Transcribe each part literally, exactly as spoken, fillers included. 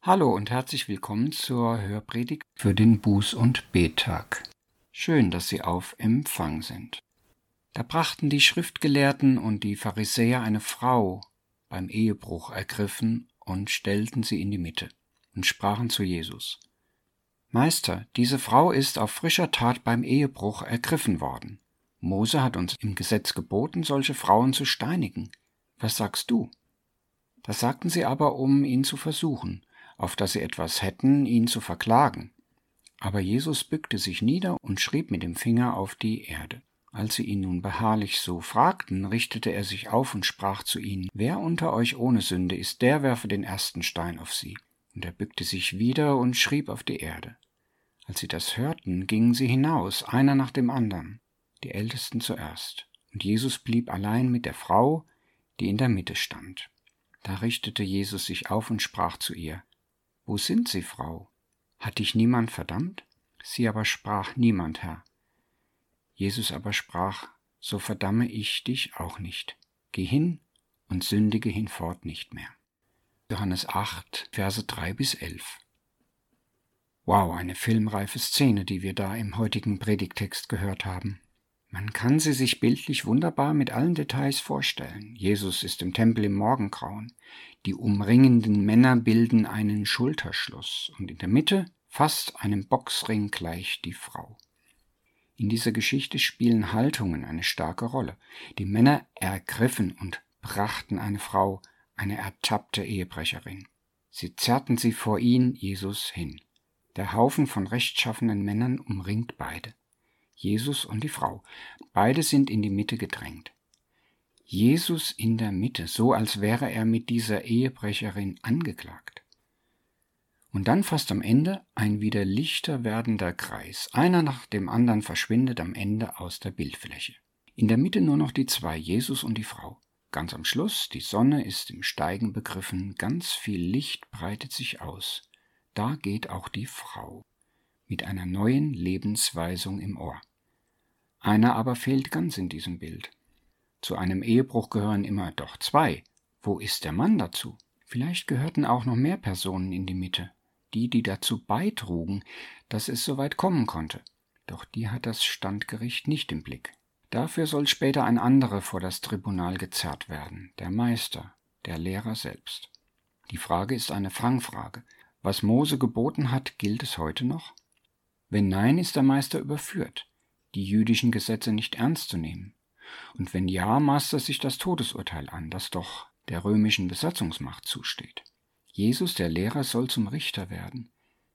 Hallo und herzlich willkommen zur Hörpredigt für den Buß- und Bettag. Schön, dass Sie auf Empfang sind. Da brachten die Schriftgelehrten und die Pharisäer eine Frau beim Ehebruch ergriffen und stellten sie in die Mitte und sprachen zu Jesus: Meister, diese Frau ist auf frischer Tat beim Ehebruch ergriffen worden. Mose hat uns im Gesetz geboten, solche Frauen zu steinigen. Was sagst du? Das sagten sie aber, um ihn zu versuchen, auf dass sie etwas hätten, ihn zu verklagen. Aber Jesus bückte sich nieder und schrieb mit dem Finger auf die Erde. Als sie ihn nun beharrlich so fragten, richtete er sich auf und sprach zu ihnen: Wer unter euch ohne Sünde ist, der werfe den ersten Stein auf sie. Und er bückte sich wieder und schrieb auf die Erde. Als sie das hörten, gingen sie hinaus, einer nach dem anderen, die Ältesten zuerst. Und Jesus blieb allein mit der Frau, die in der Mitte stand. Da richtete Jesus sich auf und sprach zu ihr: Wo sind sie, Frau? Hat dich niemand verdammt? Sie aber sprach: Niemand, Herr. Jesus aber sprach: So verdamme ich dich auch nicht. Geh hin und sündige hinfort nicht mehr. Johannes acht, Verse drei bis elf. Wow, eine filmreife Szene, die wir da im heutigen Predigttext gehört haben. Man kann sie sich bildlich wunderbar mit allen Details vorstellen. Jesus ist im Tempel im Morgengrauen. Die umringenden Männer bilden einen Schulterschluss und in der Mitte, fast einem Boxring gleich, die Frau. In dieser Geschichte spielen Haltungen eine starke Rolle. Die Männer ergriffen und brachten eine Frau, eine ertappte Ehebrecherin. Sie zerrten sie vor ihn, Jesus, hin. Der Haufen von rechtschaffenen Männern umringt beide. Jesus und die Frau. Beide sind in die Mitte gedrängt. Jesus in der Mitte, so als wäre er mit dieser Ehebrecherin angeklagt. Und dann fast am Ende ein wieder lichter werdender Kreis. Einer nach dem anderen verschwindet am Ende aus der Bildfläche. In der Mitte nur noch die zwei, Jesus und die Frau. Ganz am Schluss, die Sonne ist im Steigen begriffen, ganz viel Licht breitet sich aus. Da geht auch die Frau mit einer neuen Lebensweisung im Ohr. Einer aber fehlt ganz in diesem Bild. Zu einem Ehebruch gehören immer doch zwei. Wo ist der Mann dazu? Vielleicht gehörten auch noch mehr Personen in die Mitte, die, die dazu beitrugen, dass es so weit kommen konnte. Doch die hat das Standgericht nicht im Blick. Dafür soll später ein anderer vor das Tribunal gezerrt werden, der Meister, der Lehrer selbst. Die Frage ist eine Fangfrage. Was Mose geboten hat, gilt es heute noch? Wenn nein, ist der Meister überführt, die jüdischen Gesetze nicht ernst zu nehmen. Und wenn ja, maßt er sich das Todesurteil an, das doch der römischen Besatzungsmacht zusteht. Jesus, der Lehrer, soll zum Richter werden.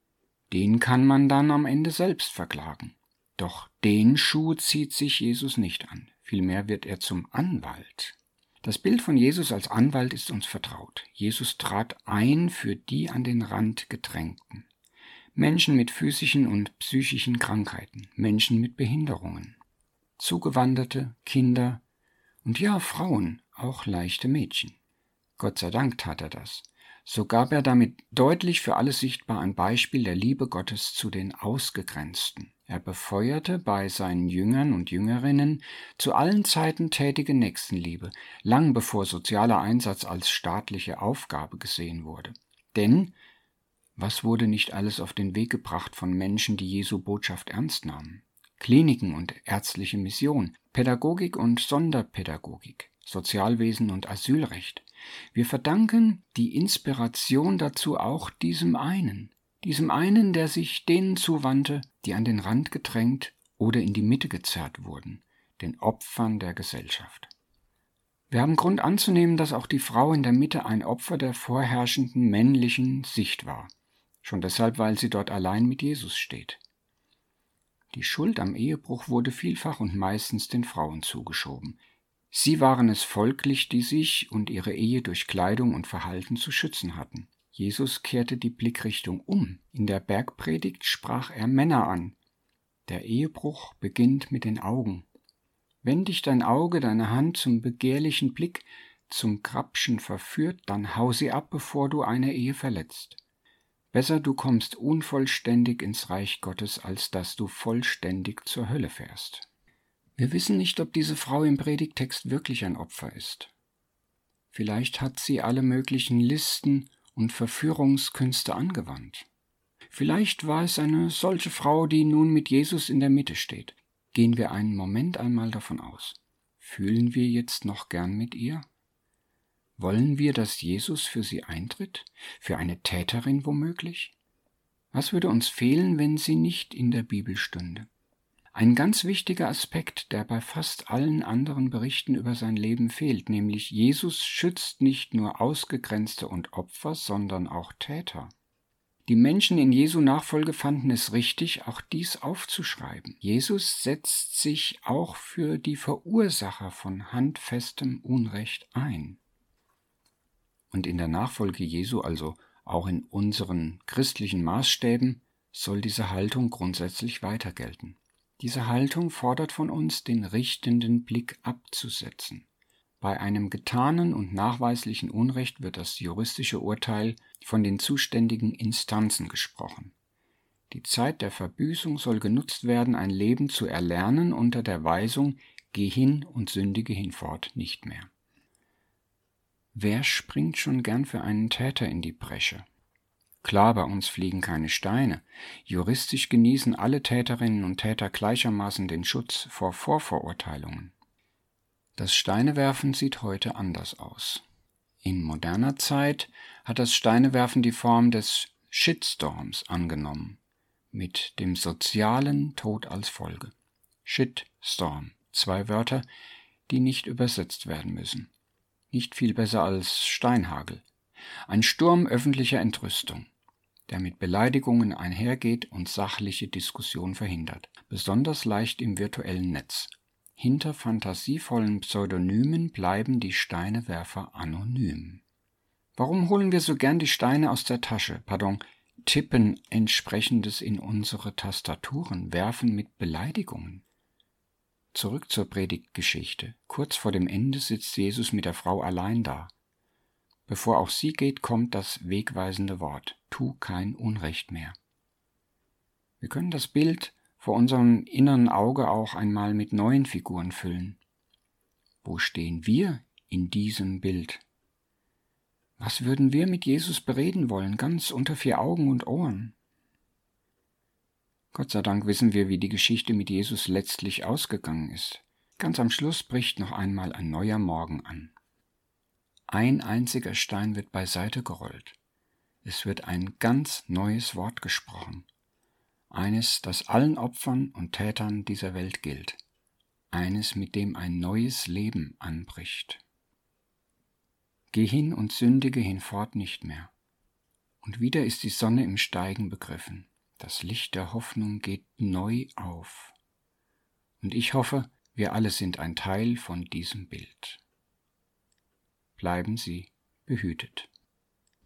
Den kann man dann am Ende selbst verklagen. Doch den Schuh zieht sich Jesus nicht an. Vielmehr wird er zum Anwalt. Das Bild von Jesus als Anwalt ist uns vertraut. Jesus trat ein für die an den Rand Gedrängten. Menschen mit physischen und psychischen Krankheiten, Menschen mit Behinderungen, Zugewanderte, Kinder und ja, Frauen, auch leichte Mädchen. Gott sei Dank tat er das. So gab er damit deutlich für alle sichtbar ein Beispiel der Liebe Gottes zu den Ausgegrenzten. Er befeuerte bei seinen Jüngern und Jüngerinnen zu allen Zeiten tätige Nächstenliebe, lang bevor sozialer Einsatz als staatliche Aufgabe gesehen wurde. Denn was wurde nicht alles auf den Weg gebracht von Menschen, die Jesu Botschaft ernst nahmen? Kliniken und ärztliche Mission, Pädagogik und Sonderpädagogik, Sozialwesen und Asylrecht. Wir verdanken die Inspiration dazu auch diesem einen, diesem einen, der sich denen zuwandte, die an den Rand gedrängt oder in die Mitte gezerrt wurden, den Opfern der Gesellschaft. Wir haben Grund anzunehmen, dass auch die Frau in der Mitte ein Opfer der vorherrschenden männlichen Sicht war. Schon deshalb, weil sie dort allein mit Jesus steht. Die Schuld am Ehebruch wurde vielfach und meistens den Frauen zugeschoben. Sie waren es folglich, die sich und ihre Ehe durch Kleidung und Verhalten zu schützen hatten. Jesus kehrte die Blickrichtung um. In der Bergpredigt sprach er Männer an. Der Ehebruch beginnt mit den Augen. Wenn dich dein Auge, deine Hand zum begehrlichen Blick, zum Grapschen verführt, dann hau sie ab, bevor du eine Ehe verletzt. Besser du kommst unvollständig ins Reich Gottes, als dass du vollständig zur Hölle fährst. Wir wissen nicht, ob diese Frau im Predigttext wirklich ein Opfer ist. Vielleicht hat sie alle möglichen Listen und Verführungskünste angewandt. Vielleicht war es eine solche Frau, die nun mit Jesus in der Mitte steht. Gehen wir einen Moment einmal davon aus. Fühlen wir jetzt noch gern mit ihr? Wollen wir, dass Jesus für sie eintritt? Für eine Täterin womöglich? Was würde uns fehlen, wenn sie nicht in der Bibel stünde? Ein ganz wichtiger Aspekt, der bei fast allen anderen Berichten über sein Leben fehlt, nämlich Jesus schützt nicht nur Ausgegrenzte und Opfer, sondern auch Täter. Die Menschen in Jesu Nachfolge fanden es richtig, auch dies aufzuschreiben. Jesus setzt sich auch für die Verursacher von handfestem Unrecht ein. Und in der Nachfolge Jesu, also auch in unseren christlichen Maßstäben, soll diese Haltung grundsätzlich weiter gelten. Diese Haltung fordert von uns, den richtenden Blick abzusetzen. Bei einem getanen und nachweislichen Unrecht wird das juristische Urteil von den zuständigen Instanzen gesprochen. Die Zeit der Verbüßung soll genutzt werden, ein Leben zu erlernen unter der Weisung, geh hin und sündige hinfort nicht mehr. Wer springt schon gern für einen Täter in die Bresche? Klar, bei uns fliegen keine Steine. Juristisch genießen alle Täterinnen und Täter gleichermaßen den Schutz vor Vorverurteilungen. Das Steinewerfen sieht heute anders aus. In moderner Zeit hat das Steinewerfen die Form des Shitstorms angenommen, mit dem sozialen Tod als Folge. Shitstorm, zwei Wörter, die nicht übersetzt werden müssen. Nicht viel besser als Steinhagel. Ein Sturm öffentlicher Entrüstung, der mit Beleidigungen einhergeht und sachliche Diskussion verhindert, besonders leicht im virtuellen Netz. Hinter fantasievollen Pseudonymen bleiben die Steinewerfer anonym. Warum holen wir so gern die Steine aus der Tasche, pardon, tippen entsprechendes in unsere Tastaturen, werfen mit Beleidigungen? Zurück zur Predigtgeschichte. Kurz vor dem Ende sitzt Jesus mit der Frau allein da. Bevor auch sie geht, kommt das wegweisende Wort: Tu kein Unrecht mehr. Wir können das Bild vor unserem inneren Auge auch einmal mit neuen Figuren füllen. Wo stehen wir in diesem Bild? Was würden wir mit Jesus bereden wollen, ganz unter vier Augen und Ohren? Gott sei Dank wissen wir, wie die Geschichte mit Jesus letztlich ausgegangen ist. Ganz am Schluss bricht noch einmal ein neuer Morgen an. Ein einziger Stein wird beiseite gerollt. Es wird ein ganz neues Wort gesprochen. Eines, das allen Opfern und Tätern dieser Welt gilt. Eines, mit dem ein neues Leben anbricht. Geh hin und sündige hinfort nicht mehr. Und wieder ist die Sonne im Steigen begriffen. Das Licht der Hoffnung geht neu auf. Und ich hoffe, wir alle sind ein Teil von diesem Bild. Bleiben Sie behütet.